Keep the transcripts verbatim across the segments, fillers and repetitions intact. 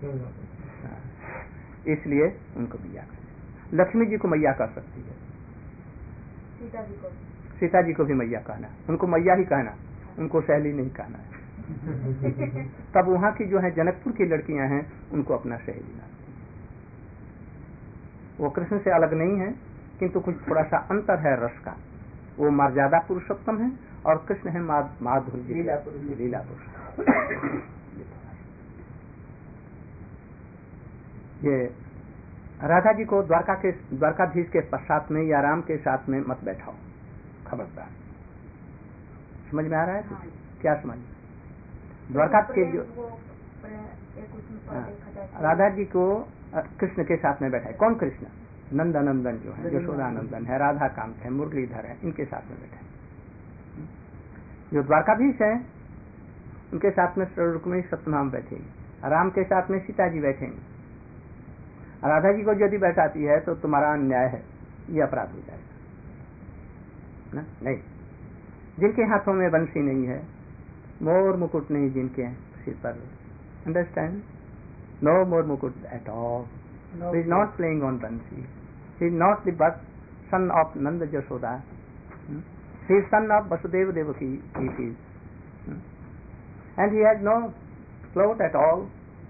इसलिए उनको मैया कहते। लक्ष्मी जी को मैया कर सकती है, सीता जी को सीता जी को भी मैया कहना, उनको मैया ही कहना, उनको सहेली नहीं कहना है। तब वहां की जो है जनकपुर की लड़कियां हैं उनको अपना सहेली मानती हैं। वो कृष्ण से अलग नहीं है, किंतु कुछ थोड़ा सा अंतर है रस का। वो मर्यादा पुरुषोत्तम है और कृष्ण है माधुर्य लीला पुरुष। ये राधा जी को द्वारका के द्वारकाधीश के पश्चात में या राम के साथ में मत बैठाओ, खबरदार। समझ में आ रहा है? हाँ। क्या समझ? द्वारका के जो राधा जी को कृष्ण के साथ में बैठाए। कौन कृष्ण? नंदनंदन जो है, यशोदानंदन है, राधा कांत है, मुरलीधर है, इनके साथ में बैठाए। जो द्वारकाधीश है उनके साथ में रुक्मिणी सत्यभामा बैठेगी, राम के साथ में सीता जी बैठेंगे। राधा जी को यदि बैठाती है तो तुम्हारा अन्याय है, ये अपराध हो जाएगा ना? नहीं। जिनके हाथों में बंसी नहीं है, मोर मुकुट नहीं जिनके सिर पर, अंडरस्टैंड? नो मोर मुकुट at all, he is not playing on bansi, he is not the birth son of Nanda Jashoda, he is son of Vasudeva Devaki, he is, and he has no cloth at all.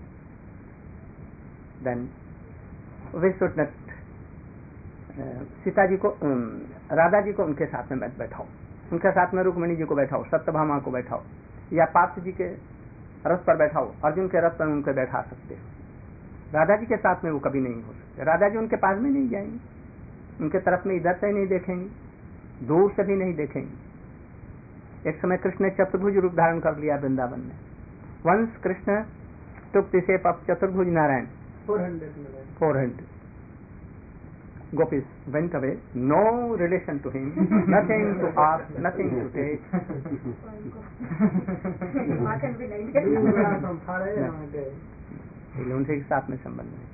Then we should not Sita ji को, राधा जी को उनके साथ में बैठाओ, उनके साथ में रुक्मिणी जी को बैठाओ, सत्यभामा को बैठाओ, या पार्थ जी के रथ पर बैठाओ, अर्जुन के रथ पर उनके बैठा सकते हो। राधा जी के साथ में वो कभी नहीं हो सकते। राधा जी उनके पास में नहीं जाएंगे, उनके तरफ में इधर से नहीं देखेंगे, दूर से भी नहीं देखेंगे। एक समय कृष्ण ने चतुर्भुज रूप धारण कर लिया वृंदावन में। Once Krishna took the shape of Chaturbhuj Narayan, four hundred gopis went away, no relation to him, nothing to ask, nothing to take. उनके साथ में संबंध नहीं।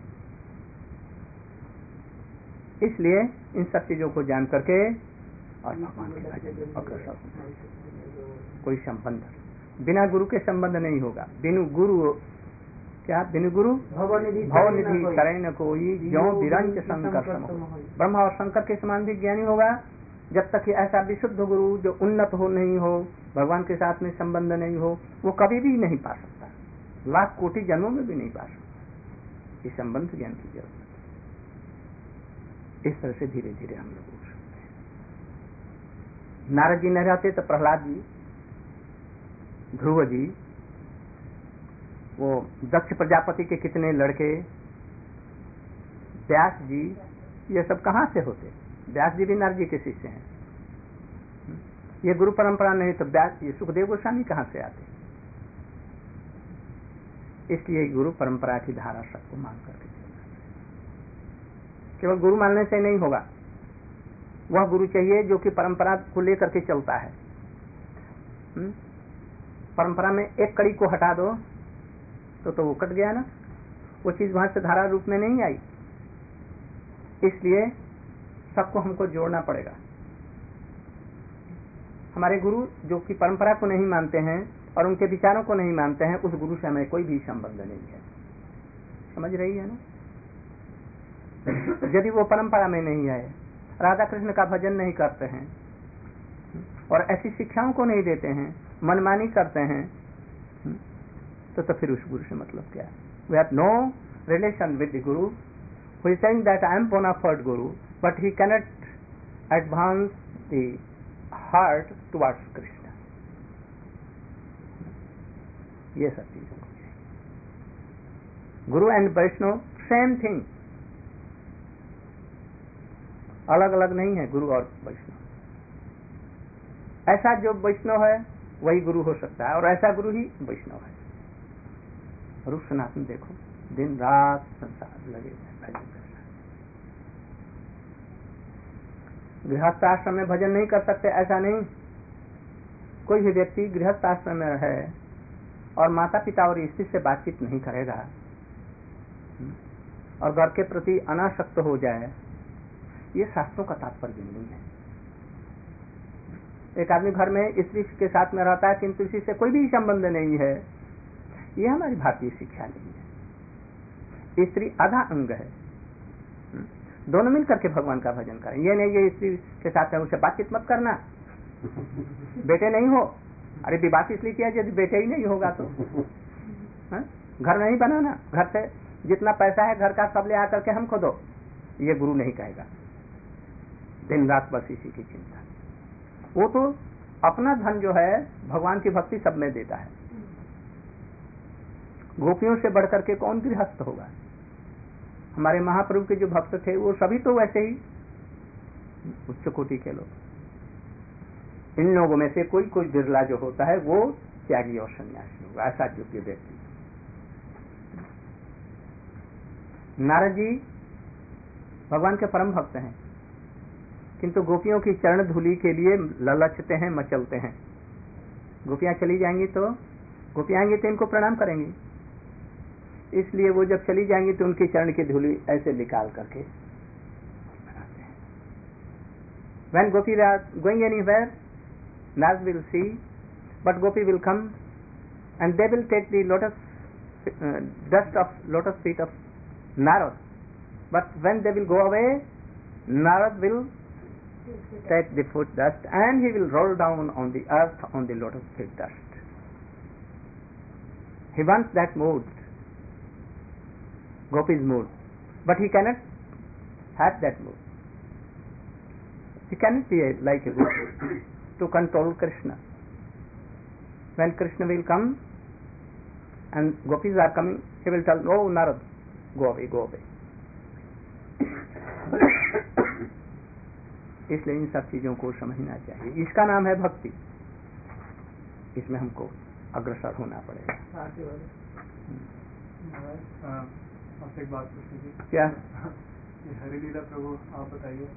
इसलिए इन सब चीजों को जान करके और भगवान के भजन अग्रसर कोई संबंध, बिना गुरु के संबंध नहीं होगा। बिनु गुरु क्या? बिनु गुरु भवनिधि करे न कोई, ज्यों विरंच शंकर सम। ब्रह्मा और शंकर के समान भी ज्ञानी होगा जब तक कि ऐसा विशुद्ध गुरु जो उन्नत हो नहीं हो, भगवान के साथ में संबंध नहीं हो, वो कभी भी नहीं पा सकता, लाख कोटि जन्मों में भी नहीं पा सकता। ये संबंध ज्ञान की जरूरत है। इस तरह से धीरे धीरे हम लोग हो सकते हैं। नारद जी न रहते तो प्रहलाद जी, ध्रुव जी, वो दक्ष प्रजापति के कितने लड़के, व्यास जी, ये सब कहाँ से होते? व्यास जी भी नारद जी के शिष्य हैं। ये गुरु परंपरा नहीं तो व्यास ये सुखदेव गोस्वामी कहाँ से आते? इसलिए गुरु परंपरा की धारा सबको मान करके चलना चाहिए। केवल गुरु मानने से नहीं होगा, वह गुरु चाहिए जो कि परंपरा को लेकर के चलता है। हुँ? परंपरा में एक कड़ी को हटा दो तो तो वो कट गया ना, वो चीज वहां से धारा रूप में नहीं आई। इसलिए सबको हमको जोड़ना पड़ेगा। हमारे गुरु जो कि परंपरा को नहीं मानते हैं और उनके विचारों को नहीं मानते हैं, उस गुरु से हमें कोई भी संबंध नहीं है। समझ रही है ना? यदि वो परंपरा में नहीं है, राधा कृष्ण का भजन नहीं करते हैं और ऐसी शिक्षाओं को नहीं देते हैं, मनमानी करते हैं, तो तो फिर उस गुरु से मतलब क्या है? We have no relation with the guru who is saying that I am bona fide guru, but he cannot advance the heart towards Krishna. ये सब चीजें गुरु एंड वैष्णव सेम थिंग, अलग अलग नहीं है गुरु और वैष्णव। ऐसा जो वैष्णव है वही गुरु हो सकता है और ऐसा गुरु ही वैष्णव है। रूप सनातन देखो, दिन रात संसार लगे भजन करना। गृहस्थ आश्रम में भजन नहीं कर सकते ऐसा नहीं। कोई भी व्यक्ति गृहस्थ आश्रम में रहे और माता पिता और स्त्री से बातचीत नहीं करेगा और घर के प्रति अनासक्त हो जाए, ये शास्त्रों का तात्पर्य नहीं है। एक आदमी घर में स्त्री के साथ में रहता है किंतु इसी से कोई भी संबंध नहीं है, ये हमारी भारतीय शिक्षा नहीं है। स्त्री आधा अंग है। दोनों मिलकर के भगवान का भजन करें। ये नहीं ये स्त्री के साथ है उसे बातचीत मत करना, बेटे नहीं हो। अरे विवाह इसलिए किया यदि बेटे ही नहीं होगा तो हा? घर नहीं बनाना, घर से जितना पैसा है घर का सब ले आकर के हमको दो, ये गुरु नहीं कहेगा। दिन रात बस इसी की चिंता। वो तो अपना धन जो है भगवान की भक्ति सब में देता है। गोपियों से बढ़कर के कौन गृहस्थ होगा? हमारे महाप्रभु के जो भक्त थे वो सभी तो वैसे ही उच्च कोटि के लोग। इन लोगों में से कोई कोई बिरला जो होता है वो त्यागी और सन्यासी होगा, ऐसा योग्य व्यक्ति। नारद जी भगवान के परम भक्त हैं, किंतु गोपियों की चरण धूलि के लिए ललचते हैं, मचलते हैं। गोपियां चली जाएंगी तो गोपियां आएंगी तो इनको प्रणाम करेंगी, इसलिए वो जब चली जाएंगी तो उनकी चरण की धूलि ऐसे निकाल करके बनाते हैं। When Gopi are going anywhere, Narad will see, but Gopi will come and they will take the lotus uh, dust of lotus feet of Narad. But when they will go away, Narad will take the foot dust and he will roll down on the earth on the lotus feet dust. He wants that mood, Gopi's mood, but he cannot have that mood. He cannot be a, like a Gopi to control Krishna. When Krishna will come and Gopis are coming, he will tell, "Oh Narad, go away, go away." इसलिए इन सब चीजों को समझना चाहिए। इसका नाम है भक्ति। इसमें हमको अग्रसर होना पड़ेगा। आपसे एक बात पूछनी थी। क्या? हरि लीला प्रभु आप बताइए।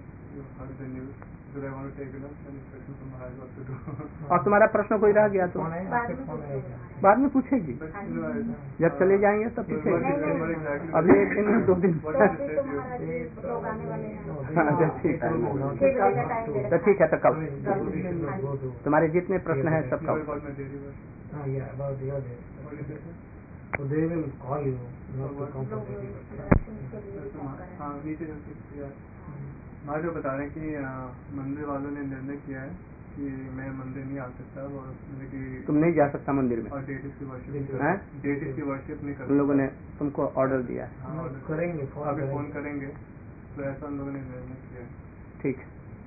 और तुम्हारा प्रश्न कोई रह गया तो बाद में पूछेगी, जब चले जाएंगे तब पूछेगी। अभी एक दिन दो दिन तो ठीक है, तो कल तुम्हारे जितने प्रश्न हैं सब कल। So they will call you, not to come for हाँ नीचे माँ जो बता रहे हैं कि मंदिर वालों ने निर्णय किया है कि मैं मंदिर नहीं आ सकता और कि तुम नहीं जा सकता मंदिर में और डेटिस की वर्शिप डेटिस की वर्शिप नहीं कर। उन लोगों ने तुमको ऑर्डर दिया है। हाँ करेंगे, अभी फोन करेंगे, तो ऐसा उन लोगों ने निर्णय किया है। ठीक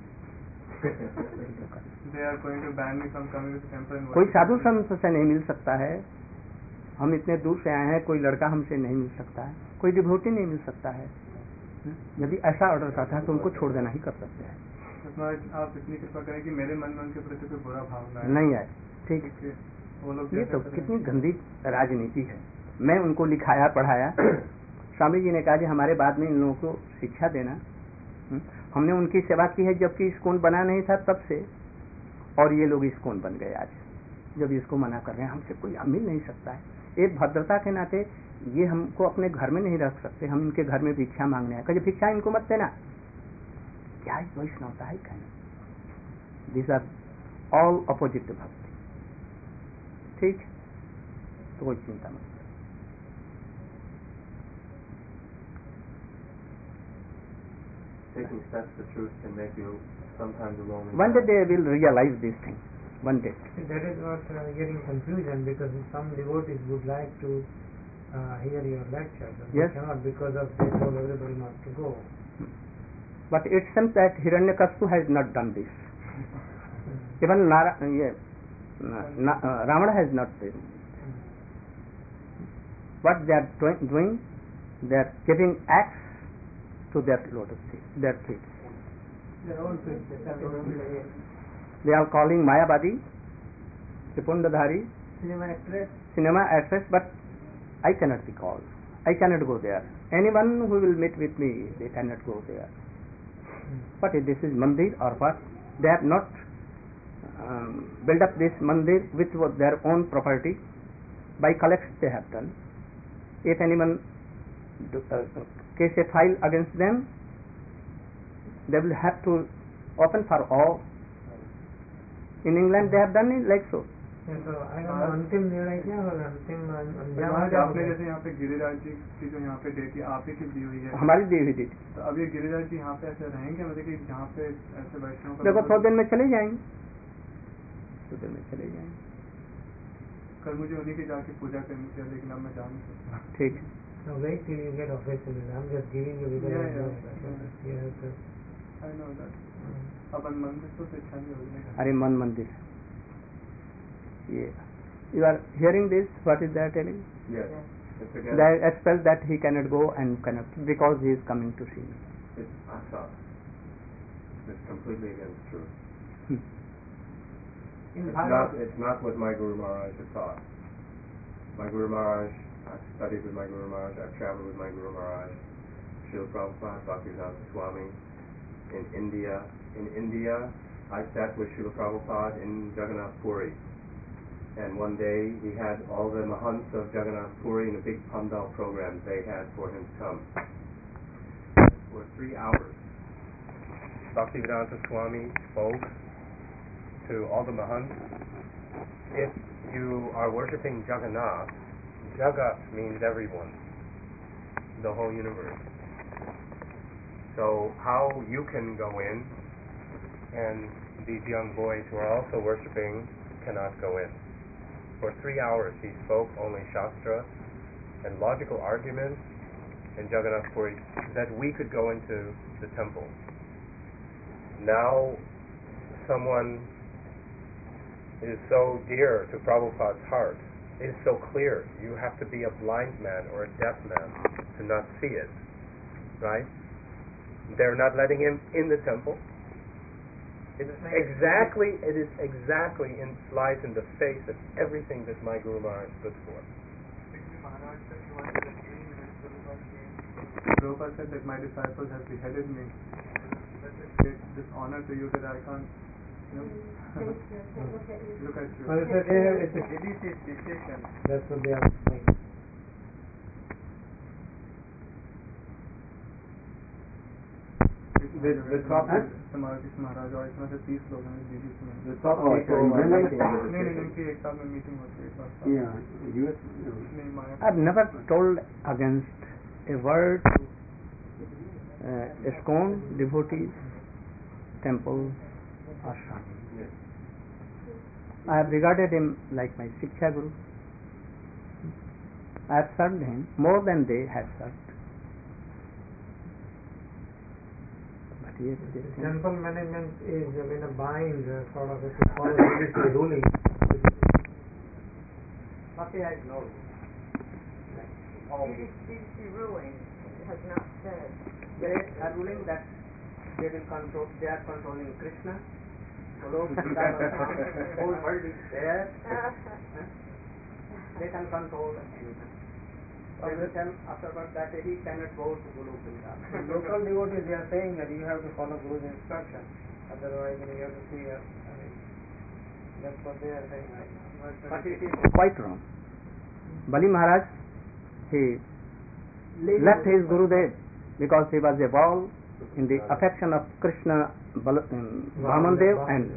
They are going to ban me from coming to the temple and कोई साधु संत से नहीं मिल सकता है। हम इतने दूर से आए हैं, कोई लड़का हमसे नहीं मिल सकता है, कोई डिवोटी नहीं मिल सकता है। यदि ऐसा ऑर्डर करता है तो उनको छोड़ देना ही कर सकते हैं। आप इतनी कृपा करें कि मेरे मन में उनके प्रति कोई बुरा भावना नहीं आए। ठीक है, वो लोग ये तो कितनी गंदी राजनीति है। मैं उनको लिखाया पढ़ाया, स्वामी जी ने कहा कि हमारे बाद में इन लोगों को शिक्षा देना। हमने उनकी सेवा की है जबकि इस्कॉन बना नहीं था तब से, और ये लोग इस्कॉन बन गए आज, जब इसको मना कर रहे हैं। हमसे कोई मिल नहीं सकता है। एक भद्रता के नाते ये हमको अपने घर में नहीं रख सकते, हम इनके घर में भिक्षा मांगने आए। कहे भिक्षा इनको मत देना, क्या वैष्णवता है कहना। दिस आर ऑल अपोजिट भक्ति। ठीक, तो कोई चिंता मत। Taking steps to truth can make you sometimes alone. One day they will realize this thing. One day. That is what uh, getting confusion, because some devotees would like to uh, hear your lecture, but yes. they cannot because of they told everybody not to go. But it seems that Hiranyakashipu has not done this. Even Nara, yeah, Na, uh, Ravana has not done. What they are doing, they are giving axe to their lotus feet, their feet. They are calling Mayavadi, Tripundadhari, Cinema actress. cinema actress, but I cannot be called. I cannot go there. Anyone who will meet with me, they cannot go there. But this is mandir or what? They have not um, built up this mandir with their own property. By collects they have done. If anyone do, uh, case a file against them, they will have to open for all. In England they have done it like so. तो अंतिम निर्णय क्या होगा, अंतिम अंजाम महाराज क्या आपने होगा? जैसे यहाँ पे गिरिराज जी की जो यहाँ पे डेटी आप ही की दी हुई है, हमारी दी हुई थी। तो अब ये गिरिराज जी यहाँ पे ऐसे रहेंगे, मतलब कि जहाँ पे ऐसे वैष्णव का देखो सौ दिन में चले जाएंगे, सौ दिन में चले जाएंगे। कल मुझे उन्हीं की जाके पूजा करनी थी, लेकिन अब मैं जा नहीं सकता। ठीक है। No, wait till you get official. I'm just giving you because Yeah, I know yeah, that. yeah. You have to. I know that. Mm. अपन मंदिर तो शिक्षा नहीं होगी। अरे मन मंदिर है ये। You are hearing this? What is they telling? Yes. It's again. They expect that he cannot go and cannot because he is coming to see me. It's asat. It's completely against truth. Hmm. It's not. It's not what my Guru Maharaj had taught. My Guru Maharaj. I've studied with my Guru Maharaj. I've traveled with my Guru Maharaj. Srila Prabhupada, Bhaktivedanta Swami. In India, in India, I sat with Srila Prabhupada in Jagannath Puri. And one day he had all the Mahants of Jagannath Puri in a big pandal program they had for him to come. For three hours, Bhaktivedanta Swami spoke to all the Mahants. If you are worshipping Jagannath, Jagat means everyone, the whole universe. So how you can go in, and these young boys who are also worshipping cannot go in. For three hours he spoke only Shastra and logical arguments in Jagannath Puri that we could go into the temple. Now someone is so dear to Prabhupada's heart, it is so clear, you have to be a blind man or a deaf man to not see it, right? They're not letting him in the temple. It is exactly, it is exactly in, lies in the face of everything that my Guru Maharaj stood for. Prabhupada said that my disciples have beheaded me. That's a great dishonor to you that I can't, you know, Look at you. look at you. Well, it's a, they have, it's a delicious decision. That's what they are saying. With with समाधि महाराज और इसमें से तीस लोग हैं बीजी में। The top oh, so when are you नहीं नहीं इनकी एक साथ में मीटिंग होती है एक बार। Yeah, U S. नहीं माया। I've never told against a word to uh, ISKCON devotees, temple, ashram. I have regarded him like my Shiksha Guru. I have served him more than they have served. But yes, this thing- Temple management is in a bind, uh, sort of, if you follow the ruling. Bhakti has no The D C ruling has not said. There is a ruling that they will control, they are controlling Krishna. Golok, Vrindavan, whole world is there. They can control anything. They will tell afterwards that he cannot go to Golok Vrindavan. Local devotees, they are saying that you have to follow Guru's instruction. Otherwise, you have to see, uh, I mean, that's what they are saying. But it is quite wrong. Bali Maharaj, he left his Gurudev because he was a ball in the affection of Krishna, Bal, um, Vamandev, and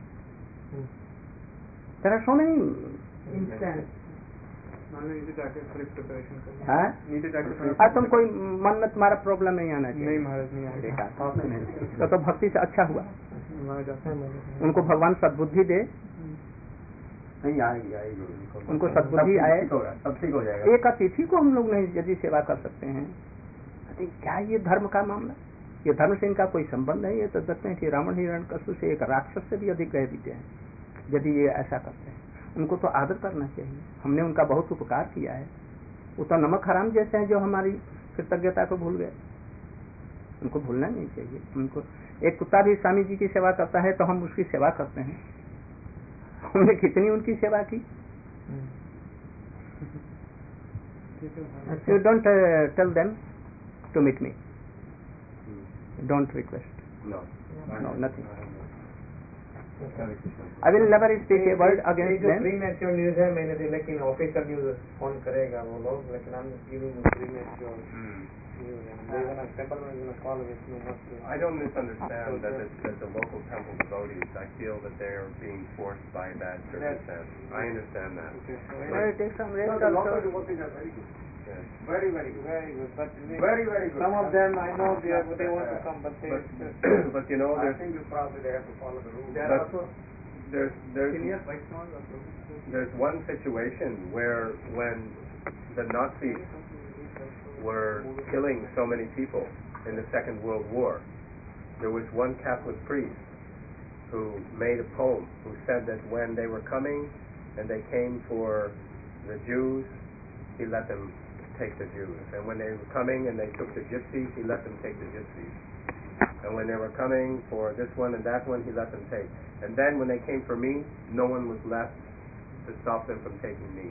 there are so many instances. मैंने नीचे जाके थोड़ी preparation कर ली। हाँ? नीचे जाके थोड़ा आज तुम कोई मन्नत तुम्हारा प्रॉब्लम नहीं आना चाहिए। नहीं महाराज नहीं आएगा। बेकार। तो, तो भक्ति से अच्छा हुआ। वहाँ जाते हैं उनको भगवान सद्बुद्धि दे, नहीं आएगी आएगी उनको सद्बुद्धि आए, सब ठीक हो जाएगा। एक अतिथि को हम लोग नहीं यदि सेवा कर सकते हैं, अरे क्या ये धर्म का मामला? ये धर्म से इनका कोई संबंध नहीं है। तो देखते हैं कि रावण हिरण्यकश्यप से एक राक्षस से भी अधिक गए बीते हैं यदि ये ऐसा करते हैं। उनको तो आदर करना चाहिए। हमने उनका बहुत उपकार किया है। वो तो नमक हराम जैसे हैं जो हमारी कृतज्ञता को भूल गए। उनको भूलना नहीं चाहिए। उनको एक कुत्ता भी स्वामी जी की सेवा करता है तो हम उसकी सेवा करते हैं। हमने कितनी उनकी सेवा की। You don't uh, tell them to meet me. Don't request. No. No, nothing. I will never speak a word ये against जो them. प्री मैच्योर न्यूज है मैंने दी, लेकिन ऑफिशियल न्यूज कौन करेगा वो लोग, लेकिन I'm giving pre mature news है. They're gonna temple is gonna call Vishnu must do. I don't misunderstand that the, that the local temple devotees, I feel that they are being forced by bad circumstances. I understand that. Okay, so Well, anyway, it takes some No, rest the local also. devotees are very good. Yes. Very, very good. very good, but we, Very, very good. some of them I know they are, they want to come, but they But, but you know, I there's, think you probably they have to follow the rules. There But- are also there's, there's, senior Vaishnavas also. there's one situation where when the Nazis were killing so many people in the Second World War, there was one Catholic priest who made a poem who said that when they were coming and they came for the Jews, he let them take the Jews. And when they were coming and they took the gypsies, he let them take the gypsies. And when they were coming for this one and that one, he let them take. And then when they came for me, no one was left to stop them from taking me.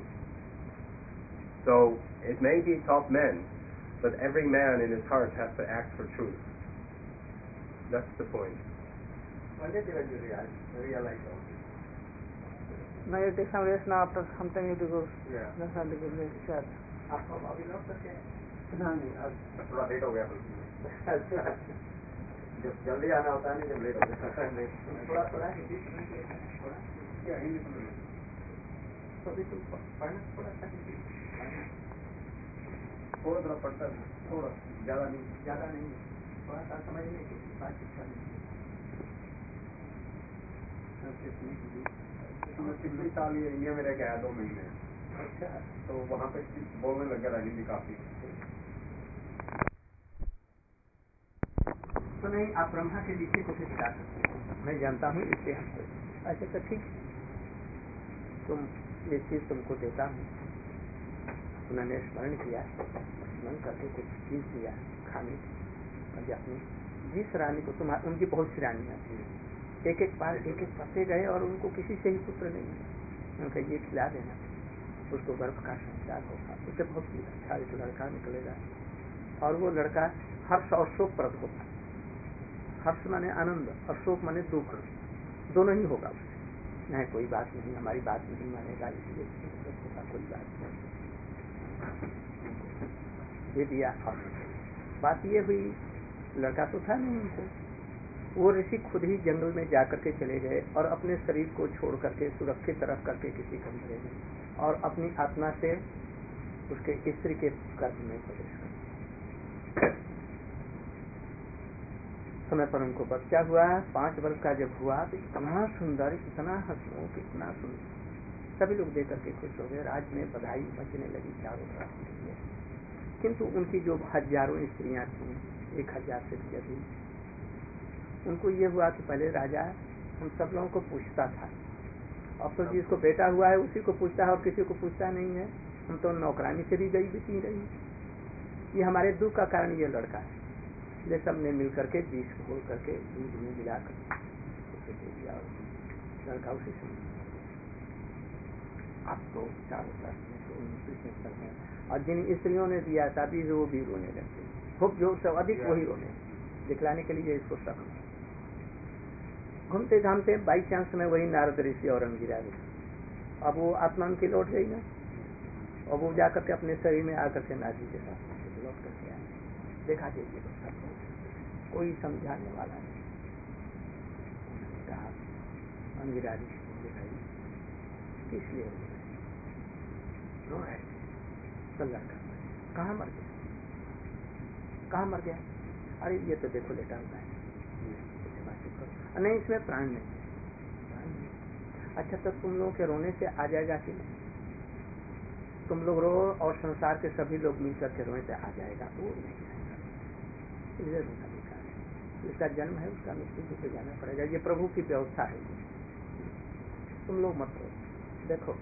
So it may be top men, but every man in his heart has to act for truth. That's the point. One day they will realize, realize all this. Now you take some rest now, after some time you have to go. Yeah. That's not the good rest. Sure. आपको अभी लौट सकते हैं? नहीं नहीं, आज थोड़ा late हो गया बल्कि. जब जल्दी आना होता है नहीं, जब लेट हो गया. थोड़ा थोड़ा हिंदी थोड़ा क्या हिंदी सुन लो. तो अभी तुम पढ़ना थोड़ा सा हिंदी. थोड़ा थोड़ा पढ़ता है, थोड़ा ज़्यादा नहीं. ज्यादा नहीं, थोड़ा सा समझने की बातचीत करने की. पिछले साल ये इंडिया में रह के आया दो महीने. अच्छा, तो वहाँ पे बोलने लग गया हिंदी काफी. तो नहीं, आप ब्रह्मा के नीचे को भी दिखा सकते हो. मैं जानता हूँ इससे हमको ऐसे तो ठीक है. तुम ये चीज तुमको देता हूँ. उन्होंने स्मरण किया, स्मरण करके कुछ चीज दिया खाने की. अपनी जिस रानी को तुम, उनकी बहुत सी रानियाँ थी, एक एक बार एक एक पत्ते गए और उनको किसी से ही पुत्र नहीं है. उनका ये खिला देना, उसको गर्भ का संचार होगा, उससे बहुत ही अच्छा एक लड़का निकलेगा. और वो लड़का हर्ष और शोक प्रद होगा. हर्ष माने आनंद और शोक माने दुख, दोनों ही होगा उससे. नहीं कोई बात नहीं, हमारी बात नहीं मानेगा, इसलिए होगा, कोई बात नहीं. ये दिया. बात ये हुई, लड़का तो था नहीं उनको. वो ऋषि खुद ही जंगल में जाकर के चले गए और अपने शरीर को छोड़ करके सुरक्षित रख करके किसी कमरे में, और अपनी आत्मा से उसके स्त्री के गर्भ में प्रवेश कर. समय पर उनको बच्चा हुआ. पांच वर्ष का जब हुआ तो इतना सुंदर, इतना हंसमुख, इतना सुंदर, सभी लोग देख करके खुश हो गए. राज्य में बधाई मचने लगी चारों तरफ. किंतु उनकी जो हजारों स्त्रियां थी, एक हजार से भी अधिक, उनको ये हुआ कि पहले राजा हम सब लोगों को पूछता था, अब तो जिसको बेटा हुआ है उसी को पूछता है और किसी को पूछता नहीं है. हम तो नौकरानी से भी गई बीती रही. ये हमारे दुख का कारण ये लड़का है. इसलिए सब ने मिल करके बीज घोल करके दूध में मिला कर उसे दे दिया और लड़का उसी से. अब तो चारों तरफ में, और जिन स्त्रियों ने दिया था बीज वो भी रोने लगते. खूब जोर से, अधिक वही रोने, दिखलाने के लिए इसको शक. घूमते घामते बाई चांस में वही नारद ऋषि और अंगिरा ऋषि, अब वो आत्मा उनकी लौट गई ना, और वो जाकर के अपने शरीर में आकर के नाजी के साथ लौट करके आए. देखा देखिए कोई समझाने वाला नहीं. उन्होंने कहा अंगिरा ऋषि को, भाई किस लिए रो रहे थे? तो लड़का कहाँ मर गया, कहाँ मर गया? अरे ये तो देखो लेटा हुआ है. नहीं, इसमें प्राण नहीं है. अच्छा, तो तुम लोगों के रोने से आ जाएगा कि नहीं? तुम लोग रो और संसार के सभी लोग मिलकर के रोने से आ जाएगा? वो नहीं आएगा. इसलिए रोना बेकार है. इसका जन्म है, उसका मृत्यु को जाना पड़ेगा. ये प्रभु की व्यवस्था है. तुम लोग मत रो. देखो,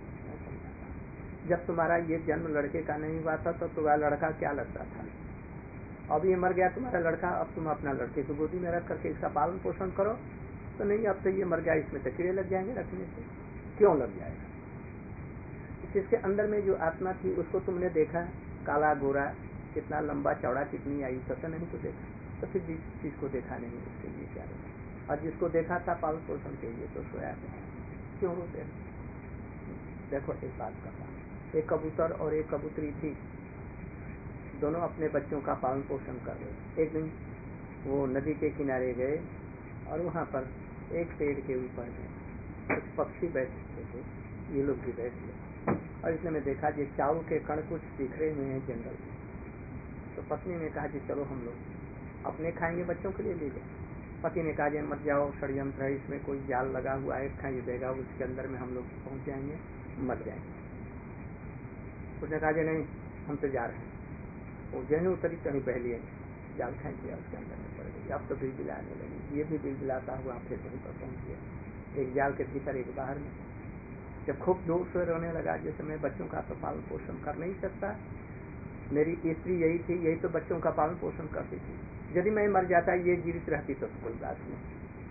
जब तुम्हारा ये जन्म लड़के का नहीं हुआ था तो तुम्हारा लड़का क्या लगता था? अब ये मर गया तुम्हारा लड़का, अब तुम अपना लड़के को गोदी में रख करके इसका पालन पोषण करो. तो नहीं, अब तो ये मर गया, इसमें तो कीड़े लग जाएंगे रखने से. क्यों लग जाएगा? इसके अंदर में जो आत्मा थी उसको तुमने देखा, काला गोरा, कितना लंबा चौड़ा, कितनी आई, तो नहीं तो देखा. तो फिर जिस चीज को देखा नहीं उसके लिए क्या देखा? और जिसको देखा था पालन पोषण के लिए तो सोया था, क्यों रोते हैं? देखो एक बात करता, एक कबूतर और एक कबूतरी थी, दोनों अपने बच्चों का पालन पोषण कर रहे। एक दिन वो नदी के किनारे गए और वहाँ पर एक पेड़ के ऊपर में कुछ पक्षी बैठे थे, ये लोग भी बैठ गए और इसने में देखा कि चावल के कण कुछ बिखरे हुए हैं जंगल में। तो पत्नी ने कहा कि चलो हम लोग अपने खाएंगे, बच्चों के लिए ले जाए। पति ने कहा मत जाओ, षड्यंत्र है, इसमें कोई जाल लगा हुआ है, खाई देगा, उसके अंदर में हम लोग पहुंच जाएंगे, मर जाएंगे। उसने कहा नहीं हम तो जा रहे हैं। वो जैसे उतरी कहीं बह लिए, जाल फेंक दिया, उसके अंदर में पड़ गई। अब तो बिल बिलाने लगी, ये भी बिल बिलाता हुआ फिर वहीं पर पहुंच गया, एक जाल के भीतर एक बाहर में। जब खूब जोर से रोने लगा, जैसे मैं बच्चों का तो पालन पोषण कर नहीं सकता, मेरी स्त्री यही थी, यही तो बच्चों का पालन पोषण करती थी, यदि मैं मर जाता, ये जीवित रहती तो कोई बात नहीं।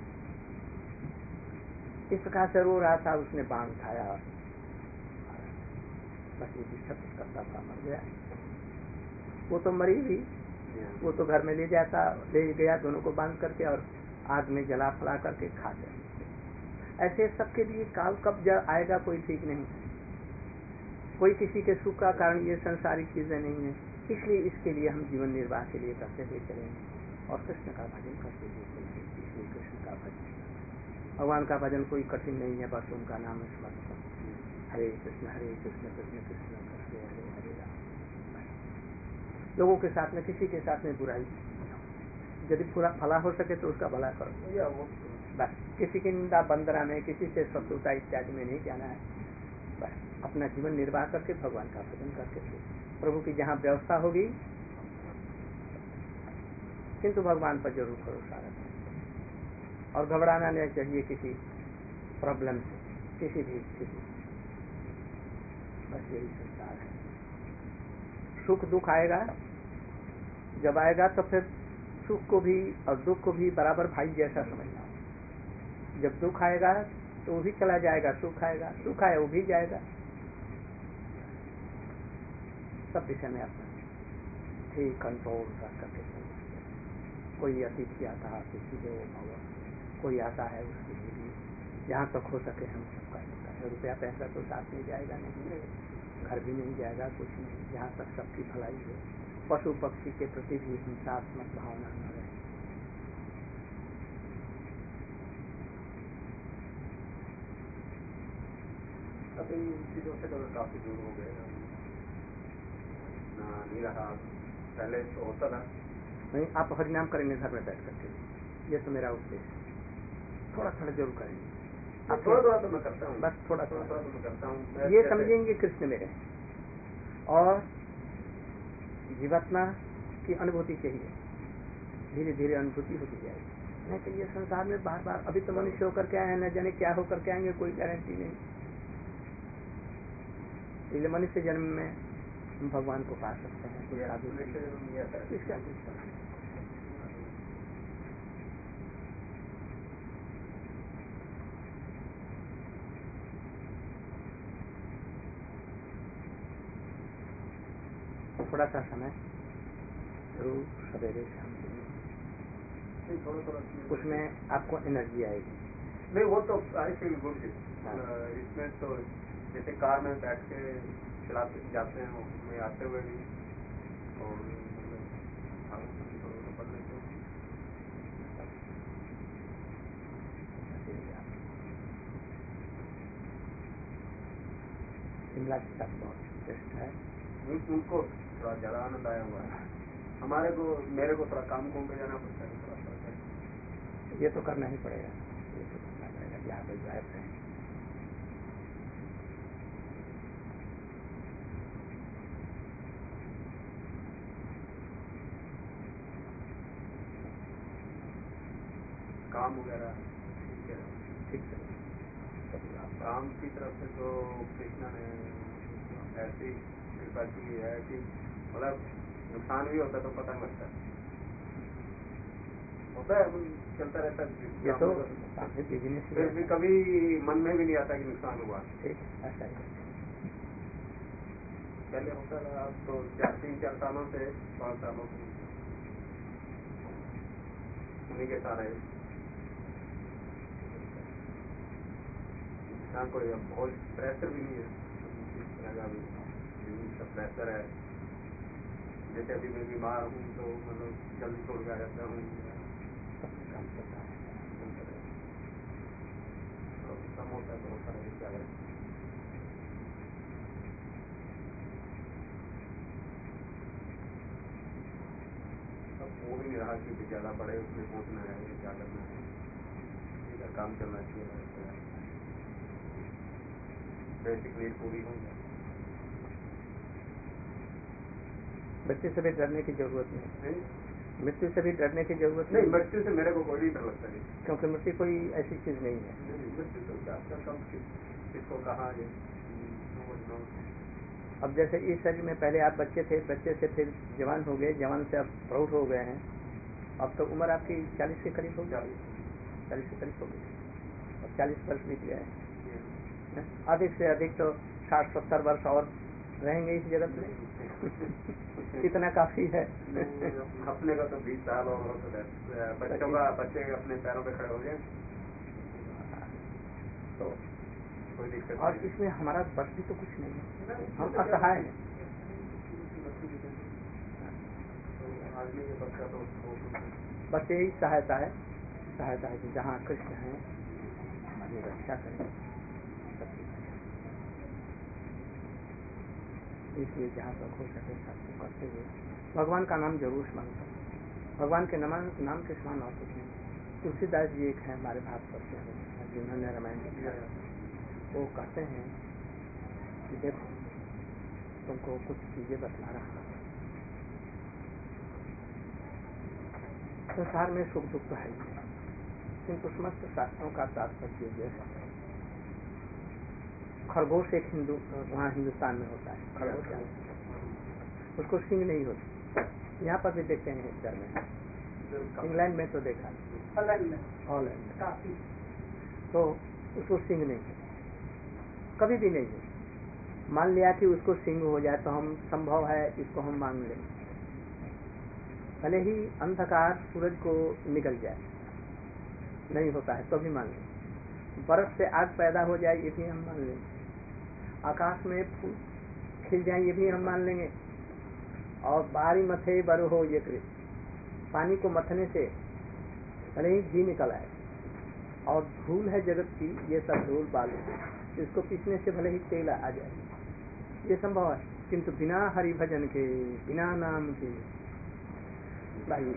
इस प्रकार से रो रहा था। उसने बाण उठाया, बस ये सब करता था, मर गया। वो तो मरी भी, वो तो घर में ले जाता, ले गया दोनों को बांध करके और आग में जला फला करके खा गया। ऐसे सबके लिए काल कब आएगा कोई ठीक नहीं, कोई किसी के सुख का कारण ये संसारिक चीजें नहीं है। इसलिए इसके लिए हम जीवन निर्वाह के लिए करते हुए चलेंगे और कृष्ण का भजन करते हुए चलेंगे। इसलिए कृष्ण का भजन, भगवान का भजन कोई कठिन नहीं है, बस उनका नाम स्मरण करो, हरे कृष्ण हरे कृष्ण कृष्ण कृष्ण हरे हरे हरे राम। लोगों के साथ में, किसी के साथ में बुराई, यदि पूरा भला हो सके तो उसका भला करो, बस। किसी की निंदा बंदरा में, किसी से शत्रुता इत्यादि में नहीं जाना है। बस अपना जीवन निर्वाह करके भगवान का भजन करके प्रभु की जहाँ व्यवस्था होगी, किंतु भगवान पर जरूर भरोसा रखें और घबराना नहीं चाहिए किसी प्रॉब्लम से, किसी भी स्थिति। बस यही संसार है। सुख दुख आएगा, जब आएगा तो फिर सुख को भी और दुख को भी बराबर भाई जैसा समझना। जब दुख आएगा तो वो भी चला जाएगा, सुख आएगा, सुख आया वो भी जाएगा। सब विषय में अपना ठीक कंट्रोल कर करके चलना। कोई अतिथि आता है, अतिथि देवो भव, कोई आता है उसके लिए जहाँ तक हो सके हम सबका सकता है। रुपया पैसा तो साथ में जाएगा नहीं, घर भी नहीं जाएगा, कुछ नहीं। जहाँ तक सबकी भलाई हो, पशु पक्षी के प्रति भी हिंसात्मक भावना न रहे। अब इन चीजों से तो काफी दूर हो गए ना, नहीं रहा। पहले तो होता था नहीं, आप हरिनाम करेंगे घर में बैठ करके, ये तो मेरा उद्देश्य। थोड़ा थोड़ा जरूर करेंगे, आप थोड़ा थोड़ा तो मैं करता हूँ, बस थोड़ा थोड़ा थोड़ा तो मैं करता हूँ। ये समझेंगे कृष्ण मेरे और जीवात्मा की अनुभूति चाहिए, धीरे धीरे अनुभूति होती जाएगी। नहीं तो ये संसार में बार बार, अभी तो मनुष्य होकर के आए, न जाने क्या होकर के आएंगे, कोई गारंटी नहीं। इसलिए मनुष्य जन्म में हम भगवान को पा सकते हैं, कोई साधु इसका थोड़ा सा समय जरूर सवेरे शाम थोड़ा थोड़ा उसमें आपको एनर्जी आएगी। नहीं, वो तो आई फील गुड। इसमें तो जैसे कार में बैठ के चलाते जाते हैं, उसमें आते हुए भी और पढ़ लेते हैं। शिमला की तक बहुत बेस्ट है, उनको थोड़ा ज्यादा आनंद आया हुआ है। हमारे को, मेरे को थोड़ा काम कुम पे जाना पड़ता है, थोड़ा फर्क है। ये तो करना ही पड़ेगा, ये तो करना पड़ेगा, यहाँ पे जाए हैं। काम वगैरह ठीक है, ठीक है। काम की तरफ से तो कृष्णा ने ऐसी कृपा की है कि मतलब नुकसान भी होता तो पता नहीं लगता, होता है, चलता रहता है। ये तो बिजनेस फिर भी कभी मन में भी नहीं आता कि नुकसान हुआ। ठीक है, ऐसा ही पहले होता था, अब तो चार तीन चार सालों से, पाँच सालों से उन्हीं के सारे ना कोई बहुत प्रेशर भी नहीं है, इस तरह का भी सब प्रेशर है। जैसे अभी मैं बीमार हूँ तो मतलब जल्दी छोड़ के आ जाता हूँ, काम करता है। कम होता है बहुत सारा क्या है। अब वो भी नहीं रहा कि ज्यादा बड़े उसमें पहुँचना है, क्या करना है, इधर काम करना चाहिए, बेसिक नीड पूरी हो जाए। मृत्यु से भी डरने की जरूरत नहीं, मृत्यु से भी डरने की जरूरत नहीं, मृत्यु से मेरे को कोई नहीं डर लगता है, क्योंकि मृत्यु कोई ऐसी चीज नहीं है। मृत्यु तो क्या कब किसको कहा है। अब जैसे इस शरीर में पहले आप बच्चे थे, बच्चे से फिर जवान हो गए, जवान से अब प्रौढ़ हो गए हैं, अब तो उम्र आपकी चालीस के करीब हो गई, चालीस के करीब हो गई, अब चालीस वर्ष बीत गए हैं, अधिक से अधिक तो साठ सत्तर वर्ष और रहेंगे इस जगत में। इतना काफी है। अपने का तो बीस साल और हो तो बच्चों का, बच्चे अपने पैरों पे खड़े हो गए तो कोई दिक्कत। और इसमें हमारा बस भी तो कुछ नहीं है, हम असहाय हैं। आदमी के बच्चा तो बस यही सहायता है, सहायता है कि जहाँ कृष्ण है हमारी रक्षा करें, इसलिए जहाँ तक हो सके सबको करते हुए भगवान का नाम जरूर स्मरण करें। भगवान के नाम नाम के समान और कुछ नहीं। तुलसीदास जी एक है हमारे भारत में जिन्होंने रामायण लिखा है, वो कहते हैं कि देखो तुमको कुछ चीजें बतला रहा है, संसार में सुख दुख तो है ही, किंतु समस्त शास्त्रों का तात्पर्य यह है। खरगोश एक हिंदू वहाँ हिंदुस्तान में होता है, खरगोश उसको सींग नहीं होती, यहाँ पर भी देखते हैं इधर में, इंग्लैंड में तो देखा, हॉलैंड में हॉलैंड में काफी, तो उसको सींग नहीं है, कभी भी नहीं है। मान लिया कि उसको सींग हो जाए तो हम संभव है इसको हम मान लें, भले ही अंधकार सूरज को निकल जाए, नहीं होता है तो भी मान लें, बर्फ से आग पैदा हो जाए ये भी हम मान लेंगे, आकाश में फूल खिल जाए ये भी हम मान लेंगे, और बारी मथे बरु हो ये कृत, पानी को मथने से भले ही घी निकल आए, और धूल है जगत की, ये सब धूल बालू, इसको पीसने से भले ही तेल आ जाए, ये संभव है, किंतु बिना हरि भजन के, बिना नाम के भाई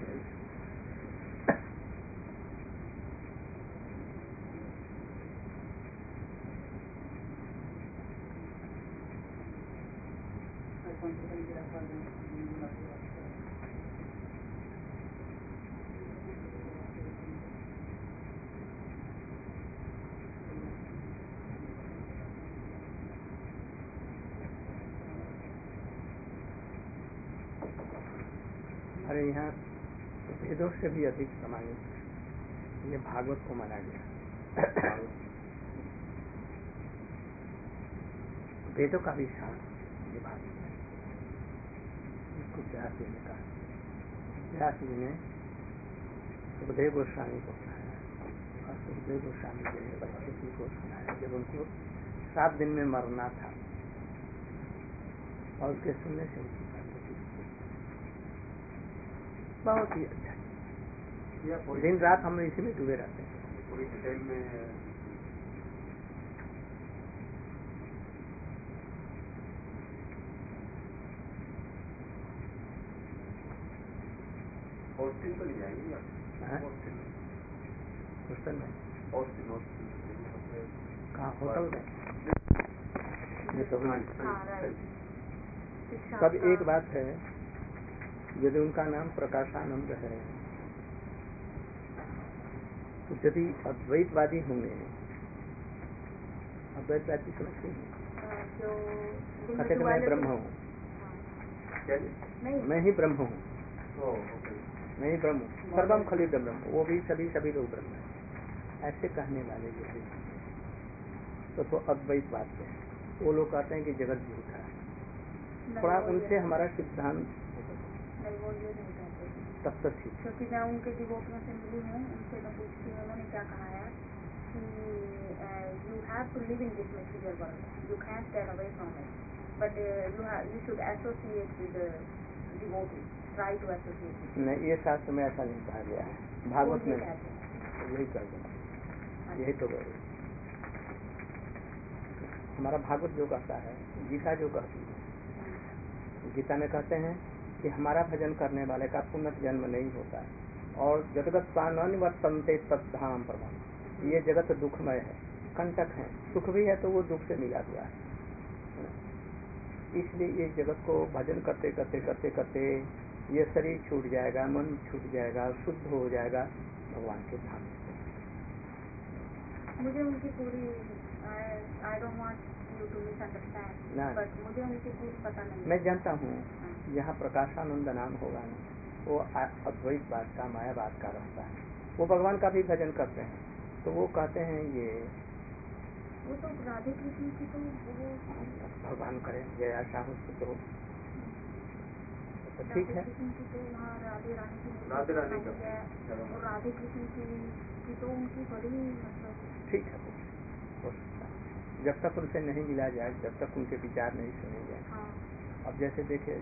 अरे यहाँ वेदों से भी अधिक समाहित ये भागवत को माना गया, वेदों का भी सार ये भागवत है, इसको व्यास जी ने कहा, व्यास जी ने सुखदेव गोस्वामी को सुनाया, और सुखदेव गोस्वामी जी ने परीक्षित को सुनाया जब उनको सात दिन में मरना था, और उसके सुनने से उनकी बहुत ही अच्छा, दिन रात हम इसी में डूबे रहते हैं। पूरी डिटेल में हॉस्टल तो नहीं जाएंगे आप? हॉस्टल में हॉस्टल कहाँ होटल में? शिक्षा तब एक बात है, यदि उनका नाम प्रकाशानंद है तो यदि अद्वैतवादी होंगे, अद्वैतवादी समझते हैं, जो कहते कि मैं ब्रह्म हूँ, नहीं मैं ही ब्रह्म हूँ, मैं ही ब्रह्म हूँ, सर्वम खलिद ब्रह्म, वो भी सभी सभी लोग ब्रह्म है, ऐसे कहने वाले जो है तो तो अद्वैतवाद है। वो लोग कहते हैं कि जगत झूठा है, थोड़ा उनसे हमारा सिद्धांत नहीं, वो ये नहीं कहते, तब तक ठीक, क्योंकि मैं उनके डिवोटियों से मिली हूँ, उनसे मैं पूछती हूँ उन्होंने क्या कहा है, कि you have to live in this material world. You can't get away from it. But uh, you have you should associate with the devotee. Try to associate with them. नहीं, ये शास्त्र में ऐसा नहीं कहा गया है, भागवत वो में ये कहते हैं। यही कर देना, यही तो गए। हमारा भागवत जो कहता है, गीता जो कहती है, गीता में कहते हैं कि हमारा भजन करने वाले का पुनर्जन्म नहीं होता है, और जगत प्राणनिवर्तन्ते तद्धाम प्रभु। ये जगत दुखमय है, कंटक है, सुख भी है तो वो दुख से मिला हुआ है। इसलिए इस जगत को भजन करते करते करते करते ये शरीर छूट जाएगा, मन छूट जाएगा, शुद्ध हो जाएगा भगवान के धाम से। मुझे उनकी पूरी I don't want you to misunderstand, but मुझे उनकी पूरी पता नहीं। मैं जानता हूँ यहाँ प्रकाशानंद नाम होगा ना, वो अद्वैतवाद का, मायावाद का रहता है। वो भगवान का भी भजन करते हैं, तो वो कहते हैं ये वो तो राधे कृष्ण की तो वो भगवान करे जय आशा हो तो तो ठीक है। कृष्ण की तो वहाँ राधे रानी की राधे रानी का है, और राधे कृष्ण की की तो उनकी बड़ी मतलब ठीक है, हो सकता है। जब तक उनसे नहीं मिला जाए, जब तक उनके विचार नहीं सुने जाए। हाँ। अब जैसे देखे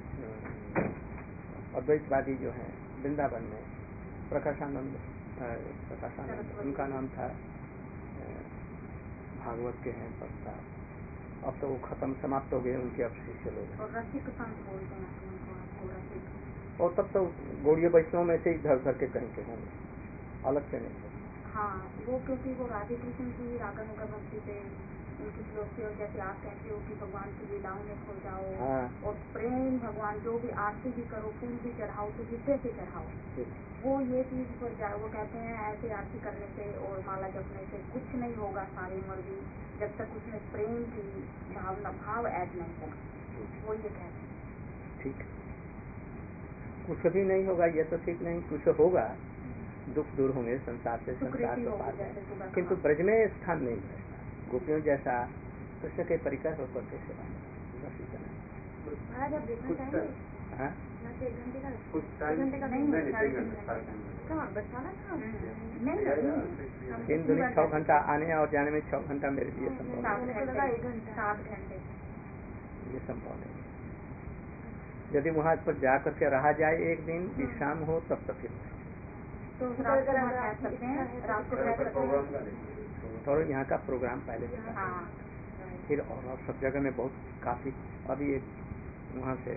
अद्वैतवादी जो है वृंदावन में, प्रकाशानंद प्रकाशानंद उनका नाम था, भागवत के हैं पत्ता, अब तो वो खत्म समाप्त हो गए उनके, अब शिष्य लोग। और रसिक संत बोलते हैं उनको, आपको रसिक। और तब तो गौड़ीय वैष्णव में से इधर उधर के कहीं के होंगे, अलग से नहीं। हाँ, वो क्योंकि वो राधे कृष्ण की रागानुगा भक्ति पे उनकी श्लोक से, और जैसे आप कहते हो कि भगवान की लीलाओं में खो जाओ। हाँ। और प्रेम भगवान जो भी आरती भी करो, फूल भी चढ़ाओ तो हृदय से चढ़ाओ। वो ये चीज पर जाए, वो कहते हैं ऐसे आरती करने से और माला जपने से कुछ नहीं होगा सारी उम्र भी, जब तक उसमें प्रेम की भावना भाव ऐड नहीं होगा। वो ये कहते हैं। ठीक, कुछ भी नहीं होगा ये तो ठीक नहीं, कुछ होगा, दुख दूर होंगे संसार से, संसार को पार जाए, किंतु ब्रज में स्थान नहीं है। गोपियों जैसा कृष्ण के परिकर होकर के सेवा बस इतना। महाराज आप देखना चाहेंगे? हाँ, एक घंटे का कुछ टाइम घंटे का नहीं, कहाँ बरसाना था नहीं, तीन दूनी छह घंटा आने और जाने में, छह घंटा मेरे लिए संभव सात घंटे एक घंटा सात घंटे ये संभव नहीं। यदि वहाँ पर जा करके रहा जाए, एक दिन विश्राम हो, तब तक तो रात को ठहर सकते हैं, रात को ठहर सकते हैं। और यहाँ का प्रोग्राम पहले हाँ। फिर और सब जगह में बहुत काफी, अभी एक वहाँ से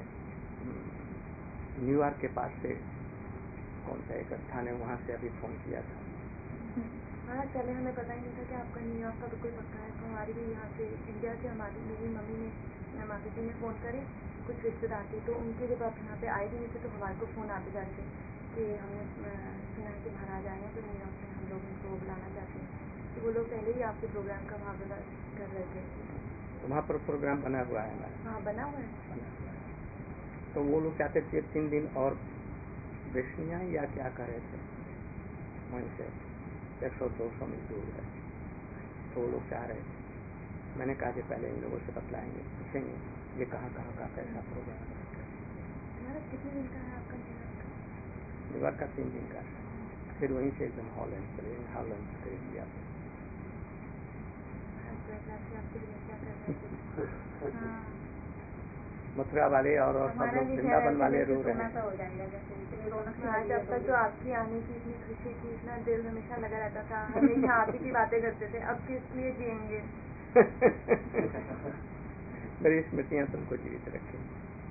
न्यूयॉर्क के पास से कौन सा एक स्थान है, वहाँ से अभी फोन किया था। हाँ, चले हमें पता ही नहीं था कि आपका न्यूयॉर्क का बिल्कुल पक्का है। तो हमारी भी यहाँ से इंडिया से हमारी मेरी मम्मी ने या माता जी ने फ़ोन करे, कुछ रिश्तेदार थे, तो उनके जब आप यहाँ पे आए भी नहीं थे तो हमारे को फ़ोन आते जाते कि हमने सुना है कि महाराज आए हैं, तो न्यूयॉर्क में हम लोग उनको बुलाना चाहते हैं। तो वो लोग पहले ही आपके प्रोग्राम का वहाँ कर रहे थे। तो वहाँ पर प्रोग्राम बना हुआ है हमारा। हाँ, बना हुआ है। तो वो लोग चाहते थे तीन दिन और बेचनिया या क्या कह रहे थे, वहीं से एक सौ दो सौ मील दूर है, तो वो लोग चाह रहे थे। मैंने कहा कि पहले इन लोगों से बतलाएंगे, पूछेंगे ये कहाँ कहाँ का कैसा प्रोग्राम है। कितने दिन का है आपका न्यूयॉर्क? न्यूयॉर्क का तीन दिन का है, फिर वहीं से एकदम हॉलैंड चले, हॉलैंड से इंडिया। मथुरा वाले और और सब लोग वृंदावन वाले रो रहे हैं। जब तक तो आपकी आने की इतनी खुशी थी, इतना दिल हमेशा लगा रहता था, हमेशा आप ही की बातें करते थे, अब किस लिए जिएंगे? मेरी स्मृतियाँ तुमको जीवित रखे।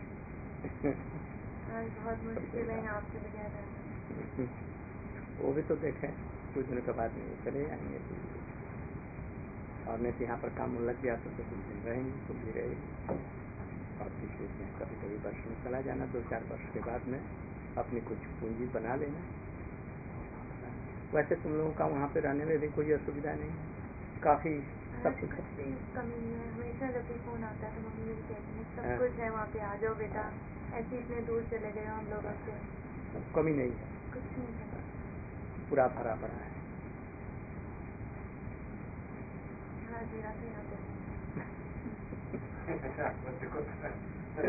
बहुत मुश्किल है आपसे बगैर रहना। वो भी तो देखें, कुछ दिनों के बाद नहीं चले आएंगे, और नहीं तो यहाँ पर काम लग गया तो कुछ दिन रहेंगे, कुछ भी रहेगी, और पिछले में कभी कभी वर्ष में चला जाना, दो चार वर्ष के बाद में अपनी कुछ पूंजी बना लेना। वैसे तुम लोगों का वहाँ पे रहने में भी कोई असुविधा नहीं, काफी सब कुछ कमी है। हमेशा जब भी फोन आता है तो मम्मी मेरी कहती है सब कुछ है वहाँ पे, आ जाओ बेटा, ऐसे इतने दूर चले गए हम लोग आपसे। कमी नहीं है, कुछ नहीं है, पूरा भरा पड़ा है। हाँ, मेरा तो यहाँ पे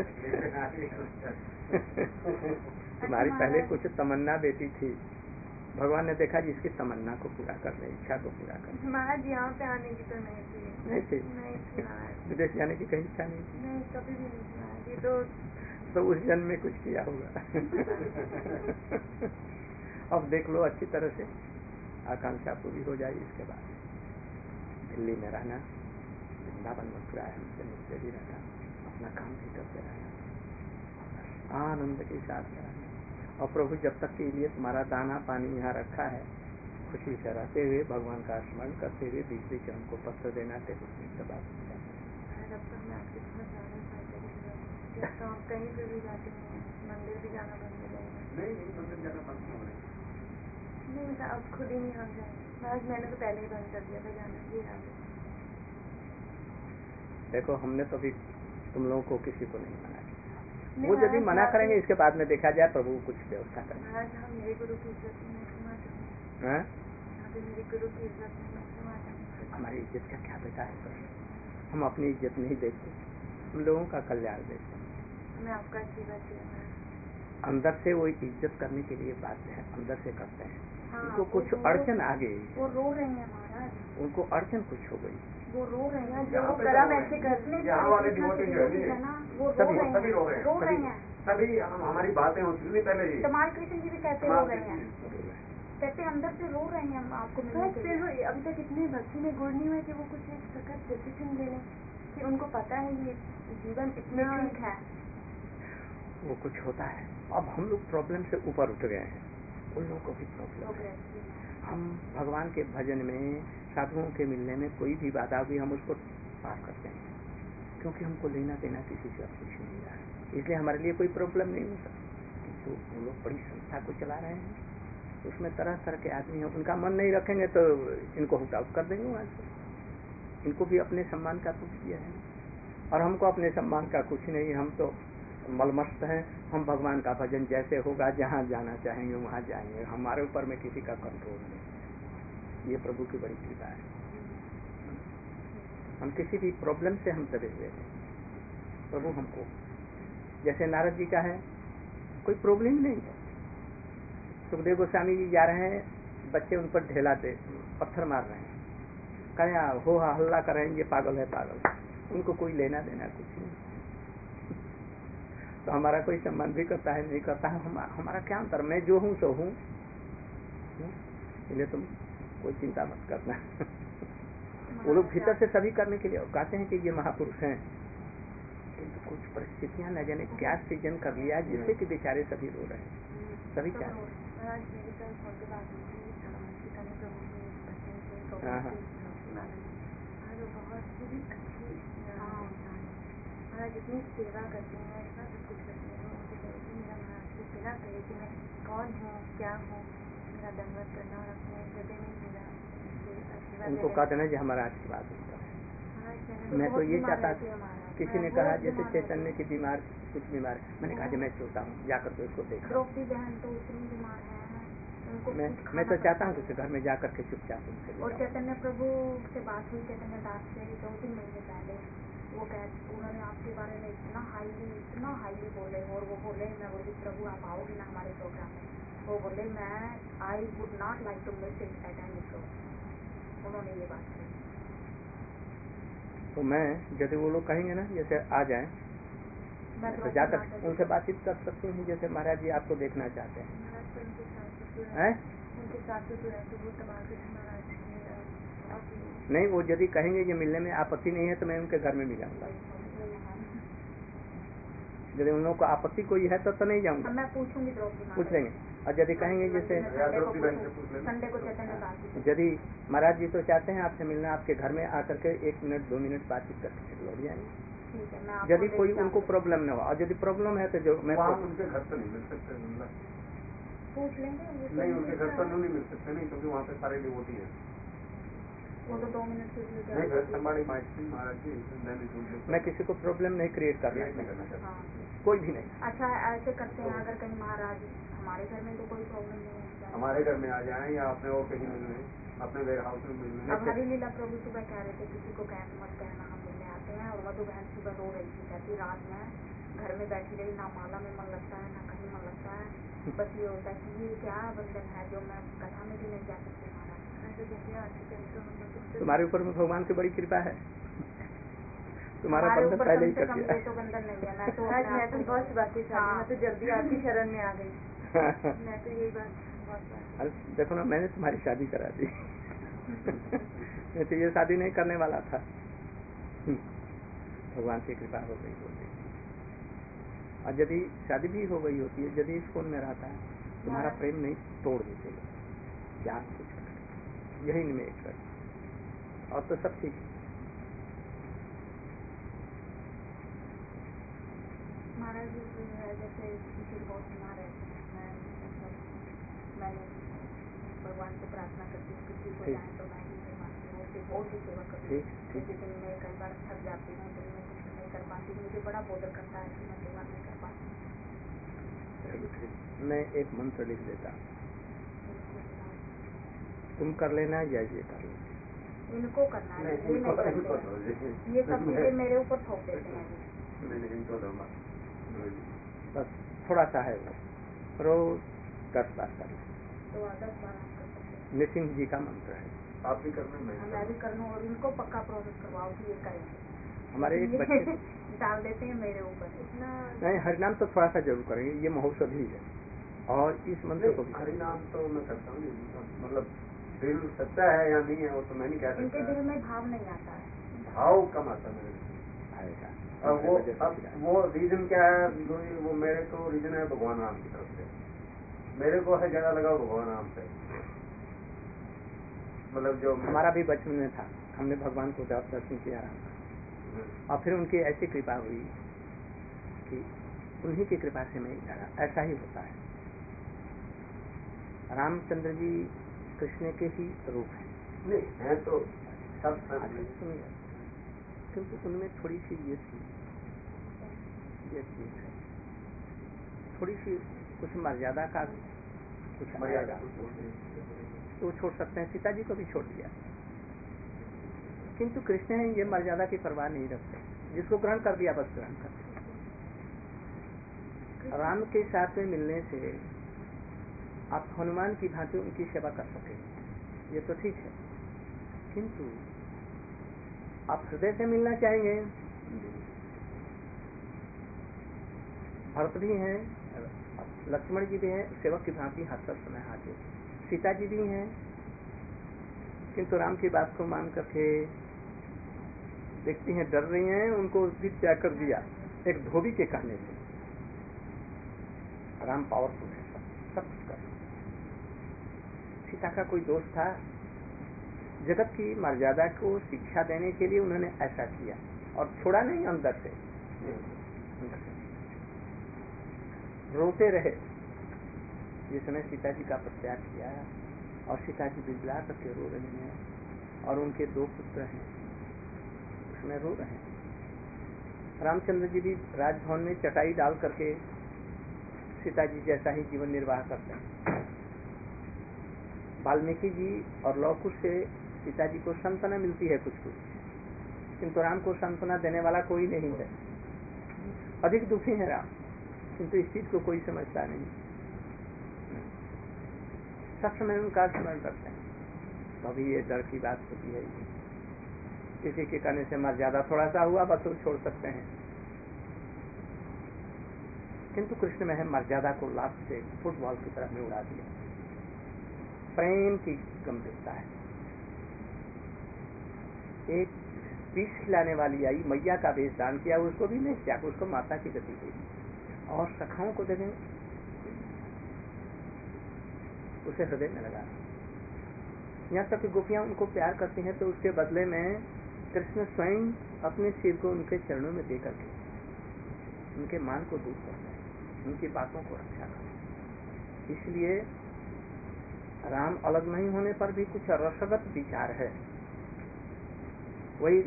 तुम्हारी पहले कुछ तमन्ना बेटी थी, भगवान ने देखा जिसकी तमन्ना को पूरा कर ले, इच्छा को पूरा कर ले। महाराज यहाँ पे आने की तो नहीं थी नहीं थी नहीं थी महाराज, विदेश जाने की कहीं इच्छा नहीं थी। नहीं कभी भी नहीं थी महाराज। ये तो तो उस जन्म में कुछ किया होगा। अब देख लो अच्छी तरह से आकांक्षा पूरी हो जाए, इसके बाद दिल्ली में रहना, वृंदावन मथुरा हमसे नीचे भी रहना, अपना काम भी करते रहना, आनंद के साथ रहना। और प्रभु जब तक के लिए तुम्हारा दाना पानी यहाँ रखा है, खुशी से रहते हुए भगवान का स्मरण करते हुए बीच बीच हमको पत्र देना टेलीफोन से बात करना। तो आप कहीं पे भी जाते हैं, मंदिर भी जाना बंद हो जाएगा? नहीं नहीं मंदिर जाना बंद नहीं हो रहा नहीं मतलब अब खुद ही नहीं हम जाएंगे महाराज, मैंने तो पहले ही बंद कर दिया था जाना। ये याद देखो हमने तो भी तुम लोगों को किसी को नहीं मना किया, नहीं, वो यदि महाराज, मना आप- करेंगे इसके बाद में देखा जाए प्रभु कुछ व्यवस्था करेंगे। महाराज हम मेरे गुरु की इज्जत में मैं क्षमा चाहूँगी। हैं? यहाँ पे मेरे गुरु की इज्जत में मैं क्षमा चाहूँगी। हमारी इज्जत का क्या बेटा है प्रश्न? हम अपनी इज्जत नहीं देखते, हम लोगों का कल्याण देखते हैं। हमें आपका आशीर्वाद दिया महाराज। अंदर से वो इज्जत करने के लिए बाध्य है, अंदर से करते हैं। हाँ, उनको वो कुछ रो- अड़चन आ गई, वो रो रहे हैं महाराज, उनको अड़चन कुछ हो गई, वो रो रहे हैं। यहाँ जो पे कर्म तो ऐसे करने से यहाँ वाले कृष्ण devotees की जो है devotees नहीं, है ना, वो रो सभी- रहे हैं, सभी रो रहे हैं, रो रहे सभी- हैं। तभी हम हमारी बातें होती थी पहले ही। तमाल कृष्ण जी भी कहते रो रहे हैं, कहते अंदर से रो रहे हैं हम आपको मिलने महाराज के फिर लिए। वो अभी तक इतनी भक्ति में गुण नहीं हुए कि वो कुछ एक सखत डिसीजन ले लें कि उनको पता है ये जीवन इतना ठीक है, वो कुछ होता है। अब हम लोग प्रॉब्लम से ऊपर उठ गए हैं, उन लोगों को भी प्रॉब्लम है। प्रोग्रेस। हम भगवान के भजन में, साधुओं के मिलने में कोई भी बाधा हुई हम उसको पार करते हैं, क्योंकि हमको लेना देना किसी से अब कुछ नहीं रहा है। इसलिए हमारे लिए कोई प्रॉब्लम नहीं हो सकती। जो वो लोग बड़ी संस्था को चला रहे हैं, उसमें तरह तरह के आदमी हैं, उनका मन नहीं रखेंगे तो इनको हुट आउट कर देंगे वहाँ से। इनको भी अपने सम्मान का कुछ दिया है, और हमको अपने सम्मान का कुछ नहीं। हम तो मलमस्त हैं, हम भगवान का भजन जैसे होगा, जहाँ जाना चाहेंगे वहाँ जाएंगे, हमारे ऊपर में किसी का कंट्रोल नहीं। ये प्रभु की बड़ी कृपा है। हम किसी भी प्रॉब्लम से हम दबे हुए हैं, प्रभु हमको, जैसे नारद जी का है, कोई प्रॉब्लम नहीं है। सुखदेव गोस्वामी जी जा रहे हैं, बच्चे उन पर ढेला दे पत्थर मार रहे हैं, कहें हो हल्ला कर रहे हैं, ये पागल है पागल है, उनको कोई लेना देना कुछ नहीं। तो हमारा कोई संबंध भी करता है नहीं करता है, हम, हमारा क्या अंतर, मैं जो हूँ सो हूँ, इसलिए तुम कोई चिंता मत करना। वो लोग भीतर से सभी करने के लिए कहते हैं कि ये महापुरुष हैं, किंतु कुछ परिस्थितियां न जाने क्या सृजन कर लिया जिससे कि बेचारे सभी रो रहे हैं, सभी चाहते हैं। महाराज मेरी कल फोन पे बात हुई थी पिता ने प्रभु के बच्चन से तो हाँ, हाँ। महाराज वो बहुत ही अच्छी इंसान है महाराज, इतनी सेवा करती हैं, इतना सब कुछ करती हैं। मुझे कहे कि मेरा महाराज से बिना कहे कि मैं कौन हूँ क्या हूँ, मेरा दंडवत करना और अपने हृदय में मेरा उनको कह देना जी हमारा आशीर्वाद होता है। मैं तो ये चाहता, किसी ने कहा जैसे चैतन्य की बीमार कुछ बीमार है, मैंने कहा मैं सोता हूँ जाकर के उसको देखा। द्रौपदी बहन तो इतनी बीमार है, उनको मैं कुछ मैं खाना तो चाहता हूँ पड़ता कि घर में जाकर के चुपचाप उनसे है। और चैतन्य प्रभु से बात हुई चैतन्य दास से दो तीन महीने पहले, वो कह उन्होंने आपके बारे में इतना हाईली इतना हाईली बोले, और वो बोले मैं बोली प्रभु आप आओगे ना हमारे प्रोग्राम में, वो बोले मैं I would not like to miss it at any show, उन्होंने ये बात कही। तो मैं यदि वो लोग कहेंगे ना जैसे आ जाए, मैं तो जाकर उनसे बातचीत कर सकती हूँ, जैसे महाराज जी आपको देखना चाहते हैं। महाराज पर उनके साथ ससुर हैं? उनके साथ ससुर है तो वो तमाम कृष्ण महाराज मेरा बहुत ही नहीं, वो यदि कहेंगे कि मिलने में आपत्ति नहीं है तो मैं उनके घर में मिलाऊंगा। यदि उन लोगों को आपत्ति कोई है तो तो नहीं जाऊंगा, मैं पूछूंगी द्रौपदी माता पूछ लेंगे। और यदि कहेंगे जैसे संडे को चैतन्य दास यदि महाराज जी तो चाहते हैं आपसे मिलना, आपके घर में आकर के एक मिनट दो मिनट बातचीत करके फिर लौट जाएंगे, ठीक है, मैं आपको यदि कोई देखता उनको हूँ। प्रॉब्लम न हो। और यदि प्रॉब्लम है तो जो मैं वहाँ उनके घर से नहीं मिल सकते, मिलना पूछ लेंगे वो तो नहीं, उनके उनके घर पर नहीं मिल सकते नहीं, क्योंकि वहाँ पे सारे डिवोटी हैं। वो तो दो मिनट के लिए नहीं, घर संभाली माइस्ट्री महाराज जी, मैं भी सुन लेता मैं किसी को प्रॉब्लम नहीं क्रिएट करना नहीं चाहता, करना चाहता। हाँ। कोई भी नहीं। अच्छा ऐसे करते हैं, अगर कहीं महाराज हमारे घर में तो कोई प्रॉब्लम नहीं है, हमारे घर में आ जाए या अपने और कहीं मिलने, अपने वेयर हाउस में मिलने। अब हरी लीला प्रभु सुबह कह रहे थे किसी को कह मत कहना हम मिलने आते हैं, और मधु बहन सुबह रो रही थी, कहती रात में घर में बैठी रही, ना माला में मन लगता है ना कहीं मन लगता है। बस ये होता है कि ये क्या बंधन है जो मैं कथा में भी नहीं जा सकती महाराज। तुम्हारे ऊपर में भगवान की बड़ी कृपा है, तुम्हारा हमारे बंधन ऊपर पहले कम ही से कर कम दिया। ये तो बंधन नहीं है। मैं तो आज मैं तो बहुत बाकी शादी में तो जल्दी आपकी शरण में आ गई। मैं तो यही बात बहुत बार अरे देखो ना, मैंने तुम्हारी शादी करा दी। मैं तो ये शादी नहीं करने वाला था, भगवान की कृपा हो गई होती। और यदि शादी भी हो गई होती है, यदि स्कूल में रहता है, तुम्हारा प्रेम नहीं तोड़ देते ज्ञान कुछ यही में एक कर, और तो सब ठीक है। महाराज जैसे किसी बहुत बीमार है, मैं मतलब मैंने भगवान से प्रार्थना करती हूँ किसी को जाए तो मैं ही मानती हूँ, उससे बहुत ही सेवा करती हूँ। जैसे दिन में कई बार थक जाती हूँ, दिन में कुछ नहीं कर पाती, मुझे बड़ा बोधर करता है कि मैं सेवा नहीं कर पाती। मैं एक मंत्र लिख देता, तुम कर लेना या ये कर लेना। इनको करना है, ये नहीं करते, ये सब चीजें मेरे ऊपर थोप देते हैं। बस थोड़ा सा है वो, रोज दस बार कर लें, तो दस बार आप कर सकते हैं। निसिंह जी का मंत्र है, आप भी करना, मैं भी कर लूँ और इनको पक्का प्रोसेस करवाओ कि ये करेंगे। हमारे एक बच्चे डाल देते हैं मेरे ऊपर इतना। नहीं, हरिनाम तो थोड़ा सा जरूर करेंगे, ये महोत्सव ही है, और इस मंत्र को भी हरिनाम तो मैं करता हूँ, मतलब दिल सच्चा है या नहीं है वो तो मैं नहीं कह सकता। इनके दिल में भाव नहीं आता है, भाव कम आता है मेरे आएगा। अब वो अब वो रीजन क्या है, वो मेरे को रीजन है भगवान राम की तरफ से, मेरे को है ज्यादा लगाव भगवान राम से। मतलब जो हमारा भी बचपन में था, हमने भगवान को दर्शन किया राम का, और फिर उनकी ऐसी कृपा हुई कि उन्हीं की कृपा से मैं इधर, ऐसा ही होता है। रामचंद्र जी कृष्ण के ही रूप हैं, नहीं है तो सब सुनिए, क्योंकि उनमें थोड़ी सी ये थी, ये चीज है, थोड़ी सी कुछ मर्यादा का कुछ मर्यादा तो छोड़ सकते हैं, सीता जी को भी छोड़ दिया, किंतु कृष्ण है ये मर्यादा की परवाह नहीं रखते, जिसको ग्रहण कर दिया बस ग्रहण कर दिया। राम के साथ में मिलने से आप हनुमान की भांति उनकी सेवा कर सके, ये तो ठीक है, किंतु आप हृदय से मिलना चाहेंगे। भरत भी हैं, लक्ष्मण जी भी हैं, सेवक की भांति हाथ पर समय हाथे, सीता जी भी हैं, किंतु राम की बात को मान करके देखती हैं, डर रही हैं, उनको भी त्याग कर दिया एक धोबी के कहने से। राम पावरफुल है, सब सब कुछ कर। सीता का कोई दोष था, जगत की मर्यादा को शिक्षा देने के लिए उन्होंने ऐसा किया, और छोड़ा नहीं अंदर से, रोते रहे जिसने सीता जी का प्रत्याग किया, और सीता जी बिलबिला करके रो रही हैं, और उनके दो पुत्र हैं उसमें रो रहे हैं। रामचंद्र जी भी राजभवन में चटाई डाल करके सीता जी जैसा ही जीवन निर्वाह करते हैं। वाल्मीकि जी और लौकुश से सीता जी को सांत्वना मिलती है कुछ कुछ, किंतु राम को सांत्वना देने वाला कोई नहीं है, अधिक दुखी है राम, किंतु इस चीज को कोई समझता नहीं, सब समय उनका स्मरण करते हैं। तो अभी ये डर की बात होती है, किसी के कहने से मर्यादा थोड़ा सा हुआ बस वो छोड़ सकते हैं, किंतु कृष्ण में है मर्यादा को लाभ से फुटबॉल की तरह में उड़ा दिया। प्रेम की गंभीरता है। एक पीस खिलाने वाली आई, मैया का वेश दान किया, उसको भी नहीं त्याग, उसको माता की गति दी, और सखाओं को देखें उसे हृदय में लगा। यहाँ तक कि गोपियां उनको प्यार करती हैं तो उसके बदले में कृष्ण स्वयं अपने सिर को उनके चरणों में दे करके उनके मान को दूर करते हैं, उनकी बातों को रक्षा करते हैं। इसलिए राम अलग नहीं होने पर भी कुछ रसगत विचार है। वही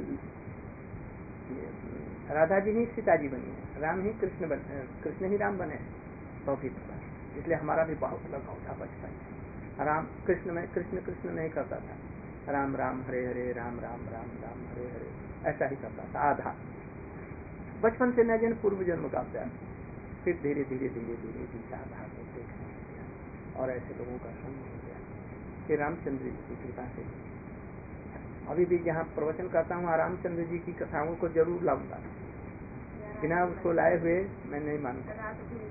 राधा जी ही सीता जी बनी है, राम ही कृष्ण बने, कृष्ण ही राम बने, तो भी पता। इसलिए हमारा भी बहुत लगाव था बचपन में। राम कृष्ण में कृष्ण कृष्ण नहीं करता था, राम राम हरे हरे, राम राम राम राम हरे हरे, ऐसा ही करता था आधा। बचपन से न जाने पूर्व जन्म का अभ्यास, फिर धीरे धीरे धीरे धीरे गीता भागवत देखने लग गया और ऐसे लोगों का संग हो गया। फिर रामचंद्र जी की कृपा से अभी भी जहाँ प्रवचन करता हूँ रामचंद्र जी की कथाओं को जरूर लाऊंगा, बिना उसको लाए हुए मैं नहीं मानूंगा।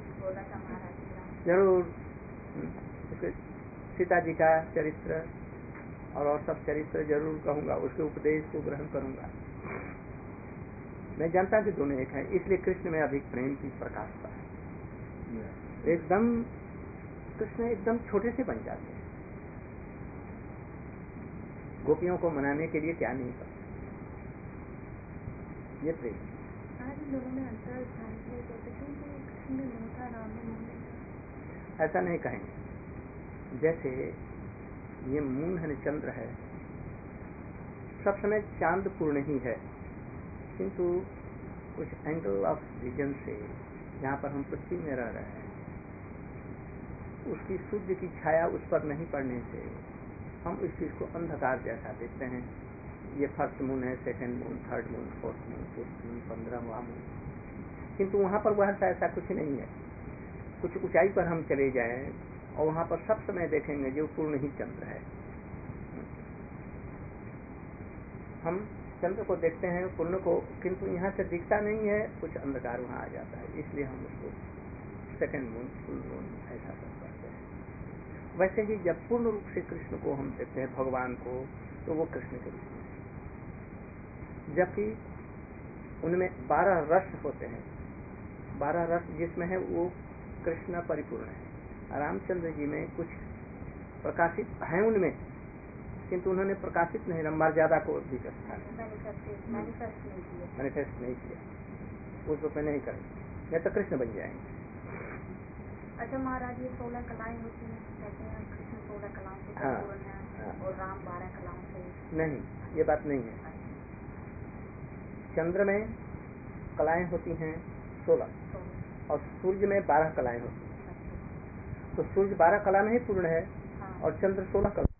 जरूर सीता जी का चरित्र और और सब चरित्र जरूर कहूंगा, उसके उपदेश को ग्रहण करूंगा। मैं जानता कि दोनों एक हैं, इसलिए कृष्ण में अधिक प्रेम की प्रकाशता है। एकदम कृष्ण एकदम छोटे से बन जाते हैं, गोपियों को मनाने के लिए क्या नहीं करते, ये प्रेम। दोनों में अंतर कृष्ण में मोह था, राम में मोह नहीं था। ऐसा नहीं कहेंगे। जैसे ये मून है, चंद्र है, सब समय चांद पूर्ण ही है, किंतु कुछ एंगल ऑफ विजन से जहाँ पर हम पृथ्वी में रह रहे हैं, उसकी सूर्य की छाया उस पर नहीं पड़ने से हम इस चीज को अंधकार जैसा देखते हैं। ये फर्स्ट मून है, second moon, third moon, fourth moon, fifth moon, पंद्रहवां मून, किंतु वहाँ पर वह ऐसा कुछ नहीं है। कुछ ऊंचाई पर हम चले जाएं और वहाँ पर सब समय देखेंगे जो पूर्ण ही चंद्र है। हम चंद्र को देखते हैं पूर्ण को, किंतु यहाँ से दिखता नहीं है, कुछ अंधकार वहाँ आ जाता है, इसलिए हम उसको सेकंड मून, फुल मून ऐसा सब करते हैं। वैसे ही जब पूर्ण रूप से कृष्ण को हम देखते हैं, भगवान को, तो वो कृष्ण के रूप में, जबकि उनमें बारह रस होते हैं, बारह रस जिसमें है वो कृष्ण परिपूर्ण है। रामचंद्र जी में कुछ प्रकाशित है उनमें, किंतु उन्होंने प्रकाशित नहीं, मर्यादा को भी मैनिफेस्ट नहीं किया, उस रूप में नहीं करेंगे, नहीं तो कृष्ण बन जाएंगे। अच्छा महाराज, ये सोलह कलाएं होती हैं, कहते हैं कृष्ण सोलह कलाओं से परिपूर्ण है और राम बारह कलाओं से। नहीं, ये बात नहीं है। चंद्र में कलाएं होती हैं सोलह और सूर्य में बारह कलाएं होती हैं, तो सूर्य बारह कला में ही पूर्ण है और चंद्र सोलह कला